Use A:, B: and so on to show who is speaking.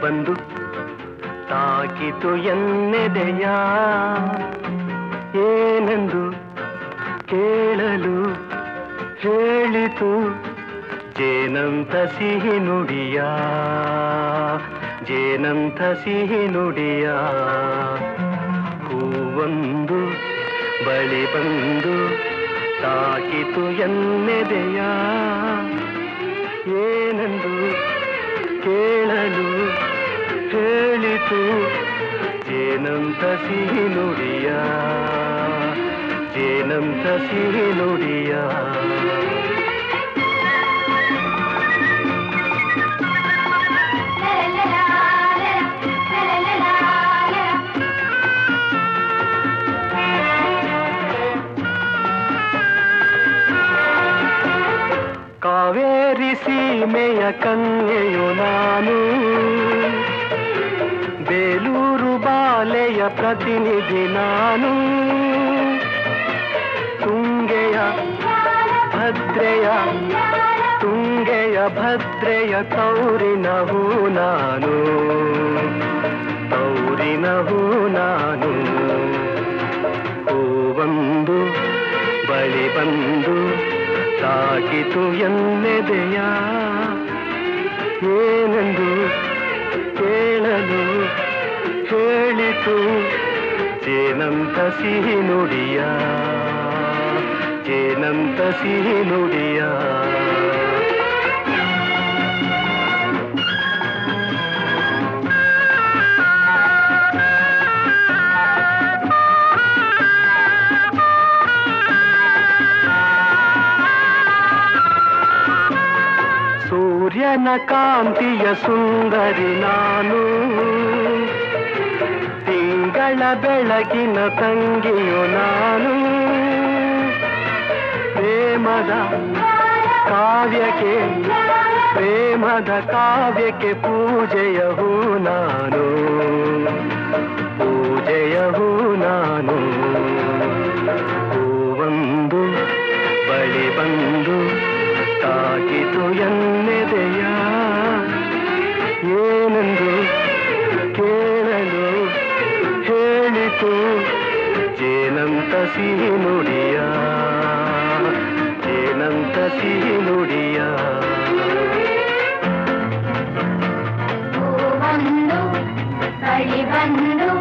A: ಬಂದು ತಾಕಿತು ಎನ್ನೆದೆಯ ಏನೆಂದು ಕೇಳಲು ಹೇಳಿತು ಜೇನಂತ ಸಿಹಿ ನುಡಿಯ ಜೇನಂತ ಸಿಹಿ ನುಡಿಯ ಹೂವೊಂದು ಬಳಿ ಬಂದು ತಾಕಿತು ಎನ್ನೆದೆಯ ಏನೆಂದು ಕೇಳಲು ಹೇಳಿತು ಜೇನಂತ ಸಿಹಿ ನುಡಿಯ ಜೇನಂತ ಸಿಹಿ ನುಡಿಯ ಕಾವೇರಿ ಸೀಮೆಯ ಕನ್ಯೆಯು ನಾನು ಬೇಲೂರು ಬಾಲೆಯ ಪ್ರತಿನಿಧಿ ನಾನು ತುಂಗೆಯ ಭದ್ರೆಯ ತುಂಗೆಯ ಭದ್ರೆಯ ತೌರಿನ ಹೂ ನಾನು ತೌರಿನ ಹೂ ನಾನು ಹೂವೊಂದು ಬಳಿ ಬಂದು ತಾಕಿತು ಎನ್ನೆದೆಯ ಏನೆಂದು ಕೇಳಲು ಹೇಳಿತು ಜೇನಂತ ಸಿಹಿ ನುಡಿಯ ಜೇನಂತ ಸಿಹಿ ನುಡಿಯ ಸೂರ್ಯನ ಕಾಂತಿಯ ಸುಂದರಿ ನಾನು ತಿಂಗಳ ಬೆಳಗಿನ ತಂಗಿಯು ನಾನು ಪ್ರೇಮದ ಕಾವ್ಯಕ್ಕೆ ಪ್ರೇಮದ ಕಾವ್ಯಕ್ಕೆ ಪೂಜೆಯ ಹೂ ನಾನು ಪೂಜೆಯ ಹೂ ನಾನು ಹೂವೊಂದು ಬಳಿ ಬಂದು ತಾಕಿತು ಎನ್ನೆದೆಯ ಏನೆಂದು ಕೇಳಲು ಹೇಳಿತು ಜೇನಂತ ಸಿಹಿ ನುಡಿಯ ಜೇನಂತ ಸಿಹಿ ನುಡಿಯ
B: ಹೂವೊಂದು ಬಳಿ ಬಂದು